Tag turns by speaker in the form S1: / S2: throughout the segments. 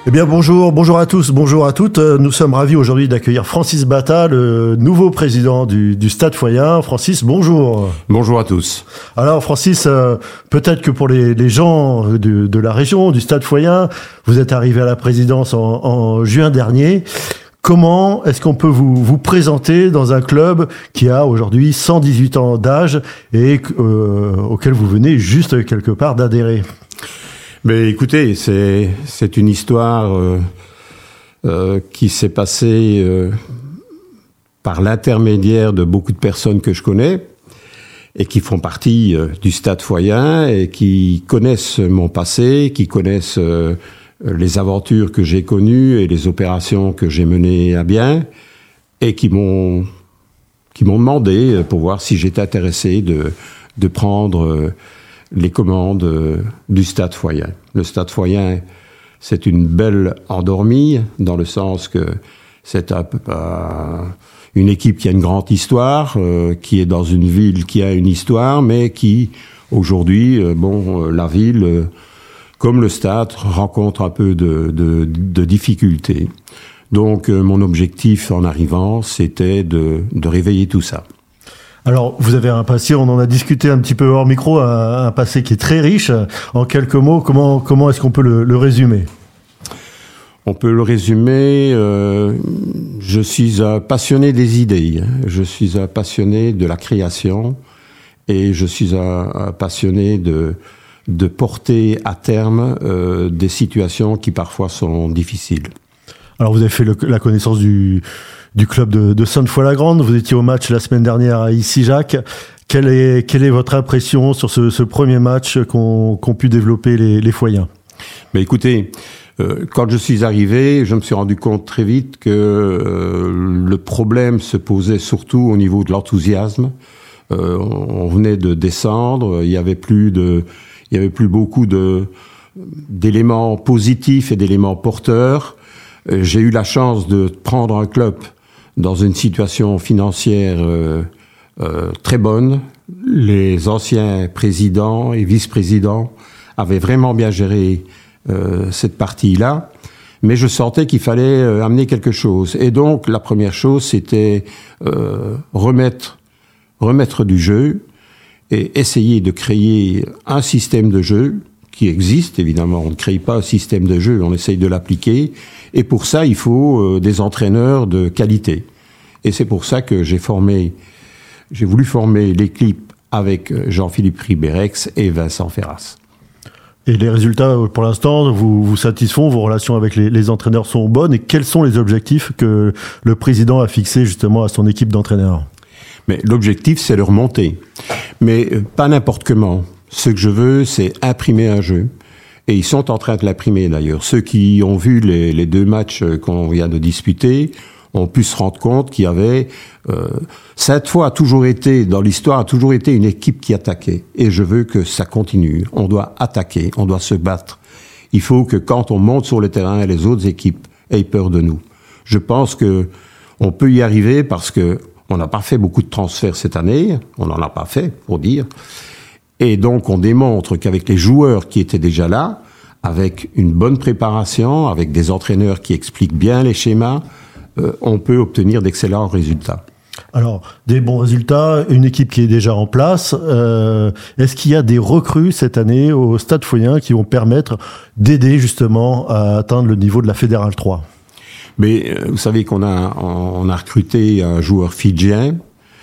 S1: Eh bien bonjour à tous, bonjour à toutes. Nous sommes ravis aujourd'hui d'accueillir Francis Bata, le nouveau président du Stade Foyen. Francis, bonjour.
S2: Bonjour à tous.
S1: Alors Francis, peut-être que pour les gens de la région, du Stade Foyen, vous êtes arrivé à la présidence en juin dernier. Comment est-ce qu'on peut vous présenter dans un club qui a aujourd'hui 118 ans d'âge et auquel vous venez juste quelque part d'adhérer ?
S2: Mais écoutez, c'est une histoire qui s'est passée par l'intermédiaire de beaucoup de personnes que je connais et qui font partie du Stade Foyen et qui connaissent mon passé, qui connaissent les aventures que j'ai connues et les opérations que j'ai menées à bien et qui m'ont demandé pour voir si j'étais intéressé de prendre les commandes du Stade Foyen. Le Stade Foyen, c'est une belle endormie, dans le sens que c'est une équipe qui a une grande histoire, qui est dans une ville qui a une histoire, mais qui, aujourd'hui, la ville, comme le Stade, rencontre un peu de difficultés. Donc, mon objectif en arrivant, c'était de réveiller tout ça.
S1: Alors, vous avez un passé, on en a discuté un petit peu hors micro, un passé qui est très riche. En quelques mots, comment est-ce qu'on peut le résumer ?
S2: On peut le résumer, je suis un passionné des idées, je suis un passionné de la création et je suis un passionné de porter à terme des situations qui parfois sont difficiles. Alors,
S1: vous avez fait la connaissance du club de Sainte-Foy-la-Grande. Vous étiez au match la semaine dernière à Issy-Jacques. Quelle est votre impression sur ce premier match qu'ont pu développer les Foyens ?
S2: Mais écoutez, quand je suis arrivé, je me suis rendu compte très vite que le problème se posait surtout au niveau de l'enthousiasme. On venait de descendre, il y avait plus beaucoup d'éléments positifs et d'éléments porteurs. J'ai eu la chance de prendre un club dans une situation financière très bonne. Les anciens présidents et vice-présidents avaient vraiment bien géré cette partie-là, mais je sentais qu'il fallait amener quelque chose. Et donc, la première chose, c'était remettre du jeu et essayer de créer un système de jeu qui existe, évidemment. On ne crée pas un système de jeu, on essaye de l'appliquer. Et pour ça, il faut des entraîneurs de qualité. Et c'est pour ça que j'ai voulu former l'équipe avec Jean-Philippe Ribérex et Vincent Ferras.
S1: Et les résultats, pour l'instant, vous satisfont, vos relations avec les entraîneurs sont bonnes. Et quels sont les objectifs que le président a fixés justement à son équipe d'entraîneurs ?
S2: Mais l'objectif, c'est de remonter. Mais pas n'importe comment. Ce que je veux, c'est imprimer un jeu. Et ils sont en train de l'imprimer d'ailleurs. Ceux qui ont vu les deux matchs qu'on vient de disputer ont pu se rendre compte qu'il y avait... Sainte-Foy dans l'histoire, a toujours été une équipe qui attaquait. Et je veux que ça continue. On doit attaquer, on doit se battre. Il faut que quand on monte sur le terrain, les autres équipes aient peur de nous. Je pense que on peut y arriver parce que on n'a pas fait beaucoup de transferts cette année. On n'en a pas fait, pour dire. Et donc, on démontre qu'avec les joueurs qui étaient déjà là, avec une bonne préparation, avec des entraîneurs qui expliquent bien les schémas, on peut obtenir d'excellents résultats.
S1: Alors, des bons résultats, une équipe qui est déjà en place. Est-ce qu'il y a des recrues cette année au Stade Foyen qui vont permettre d'aider justement à atteindre le niveau de la Fédérale 3 ?
S2: Mais vous savez qu'on a recruté un joueur fidjien.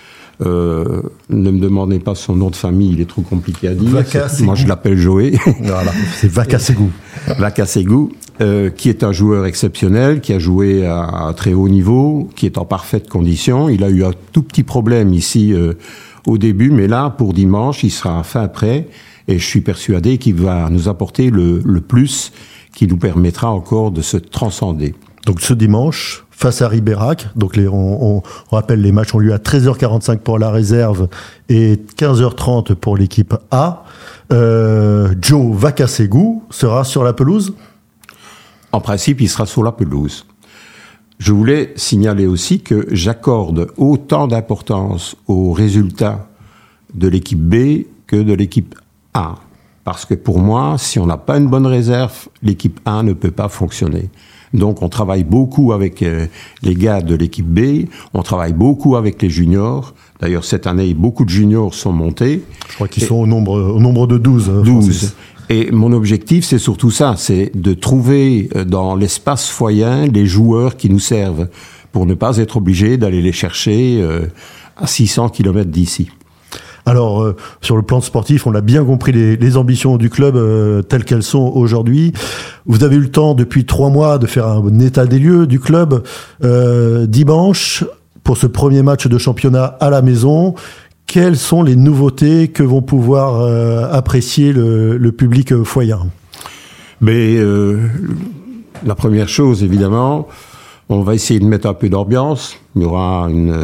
S2: Ne me demandez pas son nom de famille, il est trop compliqué à dire. Moi, je l'appelle Joé.
S1: Voilà, c'est Vakasegou.
S2: Vakasegou, qui est un joueur exceptionnel, qui a joué à très haut niveau, qui est en parfaite condition. Il a eu un tout petit problème ici au début, mais là, pour dimanche, il sera fin prêt. Et je suis persuadé qu'il va nous apporter le plus qui nous permettra encore de se transcender.
S1: Donc ce dimanche, face à Ribérac, donc on rappelle les matchs ont lieu à 13h45 pour la réserve et 15h30 pour l'équipe A. Joe Vakasegou sera sur la pelouse ?
S2: En principe, il sera sur la pelouse. Je voulais signaler aussi que j'accorde autant d'importance aux résultats de l'équipe B que de l'équipe A. Parce que pour moi, si on n'a pas une bonne réserve, l'équipe A ne peut pas fonctionner. Donc on travaille beaucoup avec les gars de l'équipe B, on travaille beaucoup avec les juniors. D'ailleurs, cette année, beaucoup de juniors sont montés.
S1: Je crois qu'ils sont au nombre de 12.
S2: 12. Et mon objectif, c'est surtout ça, c'est de trouver dans l'espace foyen les joueurs qui nous servent, pour ne pas être obligé d'aller les chercher à 600 km d'ici.
S1: Alors, sur le plan sportif, on a bien compris les ambitions du club telles qu'elles sont aujourd'hui. Vous avez eu le temps, depuis 3 mois, de faire un état des lieux du club. Dimanche, pour ce premier match de championnat à la maison, quelles sont les nouveautés que vont pouvoir apprécier le public foyen ?
S2: Mais la première chose, évidemment, on va essayer de mettre un peu d'ambiance. Il y aura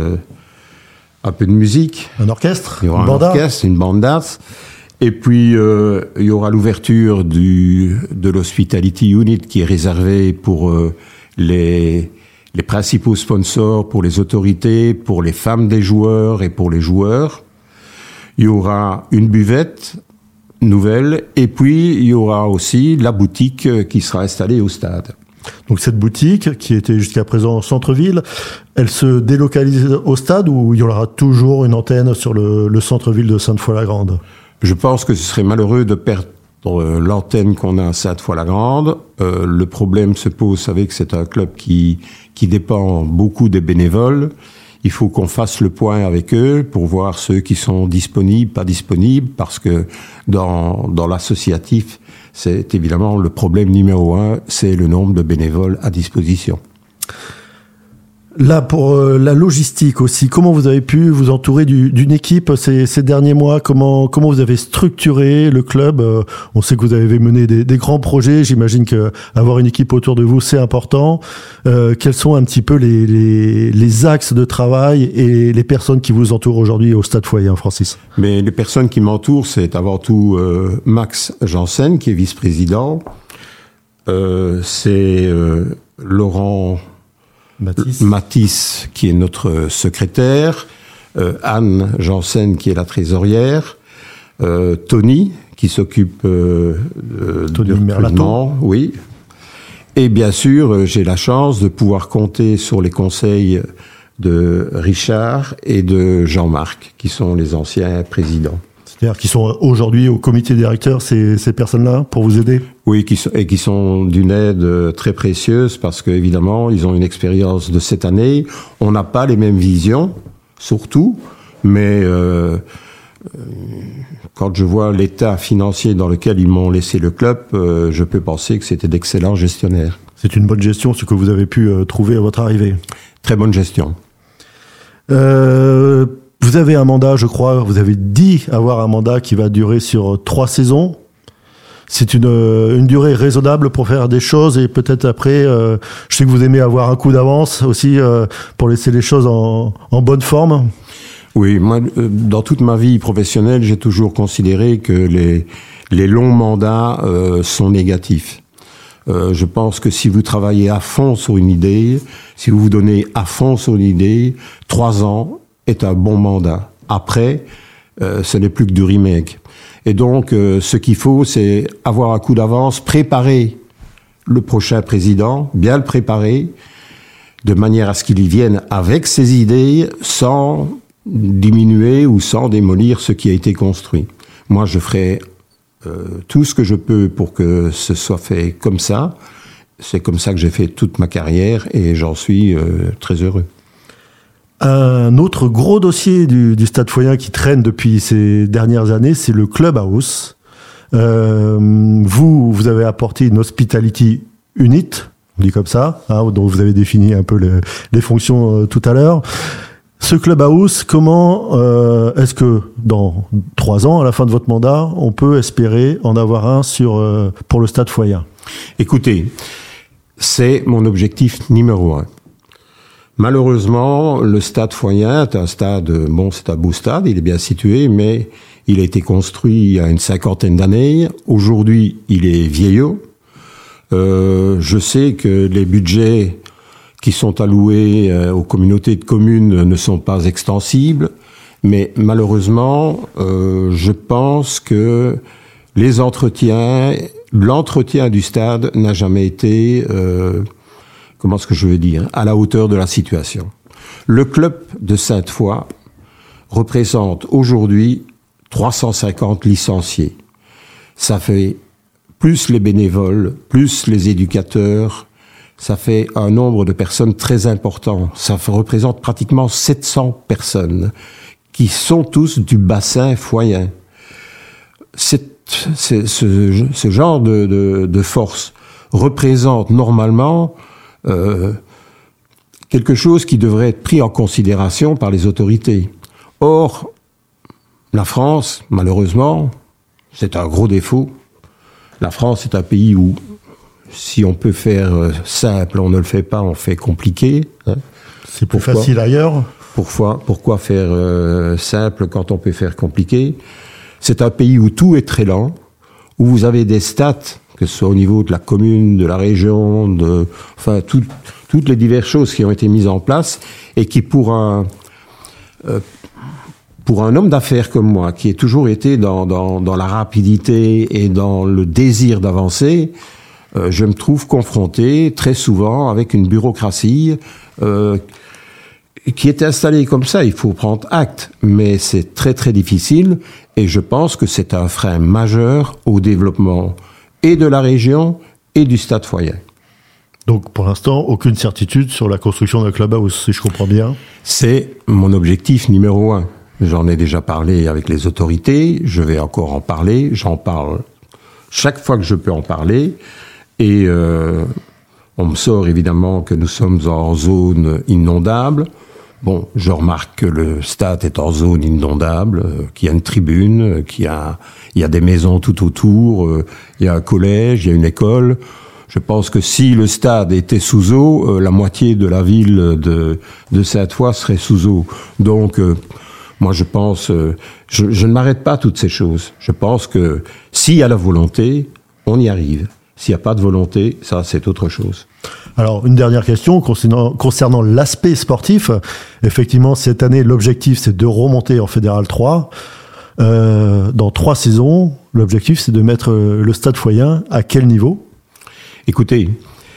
S2: un peu de musique.
S1: Un orchestre,
S2: il y aura
S1: une banda.
S2: Orchestre, une bandas. Et puis, il y aura l'ouverture de l'Hospitality Unit qui est réservée pour les principaux sponsors, pour les autorités, pour les femmes des joueurs et pour les joueurs. Il y aura une buvette nouvelle et puis il y aura aussi la boutique qui sera installée au stade.
S1: Donc cette boutique, qui était jusqu'à présent au centre-ville, elle se délocalise au stade ou il y aura toujours une antenne sur le centre-ville de Sainte-Foy-la-Grande ?
S2: Je pense que ce serait malheureux de perdre l'antenne qu'on a à Sainte-Foy-la-Grande. Le problème se pose, vous savez que c'est un club qui dépend beaucoup des bénévoles. Il faut qu'on fasse le point avec eux pour voir ceux qui sont disponibles, pas disponibles, parce que dans l'associatif, c'est évidemment le problème numéro 1, c'est le nombre de bénévoles à disposition.
S1: Là, pour la logistique aussi, comment vous avez pu vous entourer d'une équipe ces derniers mois ? Comment vous avez structuré le club ? On sait que vous avez mené des grands projets. J'imagine que avoir une équipe autour de vous, c'est important. Quels sont un petit peu les axes de travail et les personnes qui vous entourent aujourd'hui au Stade Foyer, Francis ?
S2: Mais les personnes qui m'entourent, c'est avant tout Max Janssen, qui est vice-président. C'est Laurent Matisse, qui est notre secrétaire, Anne Janssen, qui est la trésorière, Tony, qui s'occupe du recrutement, oui. Et bien sûr, j'ai la chance de pouvoir compter sur les conseils de Richard et de Jean-Marc, qui sont les anciens présidents.
S1: C'est-à-dire qu'ils sont aujourd'hui au comité directeur, ces personnes-là, pour vous aider ?
S2: Oui, qui sont d'une aide très précieuse parce qu'évidemment, ils ont une expérience de cette année. On n'a pas les mêmes visions, surtout, mais quand je vois l'état financier dans lequel ils m'ont laissé le club, je peux penser que c'était d'excellents gestionnaires.
S1: C'est une bonne gestion, ce que vous avez pu trouver à votre arrivée.
S2: Très bonne gestion.
S1: Vous avez un mandat, je crois, vous avez dit avoir un mandat qui va durer sur 3 saisons. C'est une durée raisonnable pour faire des choses et peut-être après, je sais que vous aimez avoir un coup d'avance aussi pour laisser les choses en bonne forme.
S2: Oui, moi, dans toute ma vie professionnelle, j'ai toujours considéré que les longs mandats sont négatifs. Je pense que si vous travaillez à fond sur une idée, si vous vous donnez à fond sur une idée, 3 ans est un bon mandat. Après, ce n'est plus que du remake. Et donc, ce qu'il faut, c'est avoir un coup d'avance, préparer le prochain président, bien le préparer, de manière à ce qu'il y vienne avec ses idées, sans diminuer ou sans démolir ce qui a été construit. Moi, je ferai tout ce que je peux pour que ce soit fait comme ça. C'est comme ça que j'ai fait toute ma carrière et j'en suis très heureux.
S1: Un autre gros dossier du Stade Foyen qui traîne depuis ces dernières années, c'est le Clubhouse. Vous avez apporté une Hospitality Unit, on dit comme ça, hein, dont vous avez défini un peu les fonctions tout à l'heure. Ce Clubhouse, comment est-ce que dans 3 ans, à la fin de votre mandat, on peut espérer en avoir un pour le Stade Foyen ?
S2: Écoutez, c'est mon objectif numéro 1. Malheureusement, le Stade Foyen est un stade, c'est un beau stade, il est bien situé, mais il a été construit il y a une 50aine d'années. Aujourd'hui, il est vieillot. Je sais que les budgets qui sont alloués aux communautés de communes ne sont pas extensibles, mais malheureusement, je pense que l'entretien du stade n'a jamais été, comment est-ce que je veux dire, à la hauteur de la situation. Le club de Sainte-Foy représente aujourd'hui 350 licenciés. Ça fait plus les bénévoles, plus les éducateurs, ça fait un nombre de personnes très important. Ça représente pratiquement 700 personnes qui sont tous du bassin foyen. Ce genre de force représente normalement quelque chose qui devrait être pris en considération par les autorités. Or, la France, malheureusement, c'est un gros défaut. La France est un pays où, si on peut faire simple, on ne le fait pas, on fait compliqué. Hein.
S1: C'est plus facile ailleurs.
S2: Pourquoi faire simple quand on peut faire compliqué? C'est un pays où tout est très lent, où vous avez des stats, que ce soit au niveau de la commune, de la région, toutes les diverses choses qui ont été mises en place et qui, pour un homme d'affaires comme moi, qui a toujours été dans la rapidité et dans le désir d'avancer, je me trouve confronté très souvent avec une bureaucratie qui est installée comme ça. Il faut prendre acte, mais c'est très très difficile et je pense que c'est un frein majeur au développement et de la région et du Stade Foyen.
S1: Donc pour l'instant, aucune certitude sur la construction d'un clubhouse, si je comprends bien.
S2: C'est mon objectif numéro 1. J'en ai déjà parlé avec les autorités, je vais encore en parler, j'en parle chaque fois que je peux en parler. Et on me sort évidemment que nous sommes en zone inondable. Bon, je remarque que le stade est en zone inondable, qu'il y a une tribune, il y a des maisons tout autour, il y a un collège, il y a une école. Je pense que si le stade était sous eau, la moitié de la ville de Sainte-Foy serait sous eau. Donc, moi je pense, je ne m'arrête pas à toutes ces choses. Je pense que s'il y a la volonté, on y arrive. S'il n'y a pas de volonté, ça c'est autre chose.
S1: Alors, une dernière question concernant l'aspect sportif. Effectivement, cette année, l'objectif, c'est de remonter en Fédéral 3. Dans 3 saisons, l'objectif, c'est de mettre le Stade Foyen à quel niveau ?
S2: Écoutez,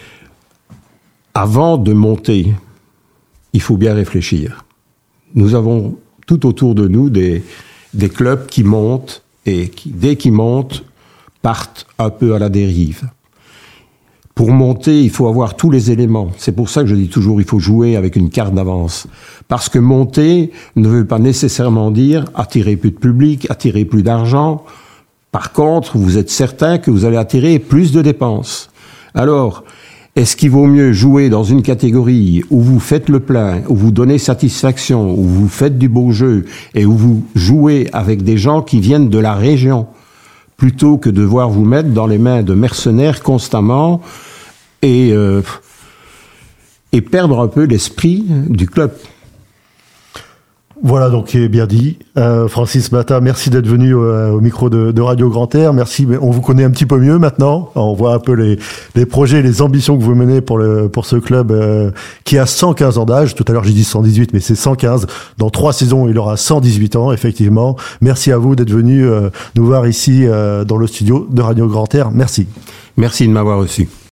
S2: avant de monter, il faut bien réfléchir. Nous avons tout autour de nous des clubs qui montent et qui, dès qu'ils montent, partent un peu à la dérive. Pour monter, il faut avoir tous les éléments. C'est pour ça que je dis toujours, il faut jouer avec une carte d'avance. Parce que monter ne veut pas nécessairement dire attirer plus de public, attirer plus d'argent. Par contre, vous êtes certain que vous allez attirer plus de dépenses. Alors, est-ce qu'il vaut mieux jouer dans une catégorie où vous faites le plein, où vous donnez satisfaction, où vous faites du beau jeu et où vous jouez avec des gens qui viennent de la région, plutôt que de devoir vous mettre dans les mains de mercenaires constamment et perdre un peu l'esprit du club.
S1: Voilà, donc est bien dit. Francis Matta, merci d'être venu au micro de Radio Grand Air. Merci, mais on vous connaît un petit peu mieux maintenant. On voit un peu les projets, les ambitions que vous menez pour ce club qui a 115 ans d'âge. Tout à l'heure, j'ai dit 118, mais c'est 115. Dans 3 saisons, il aura 118 ans, effectivement. Merci à vous d'être venu nous voir ici dans le studio de Radio Grand Air. Merci.
S2: Merci de m'avoir reçu.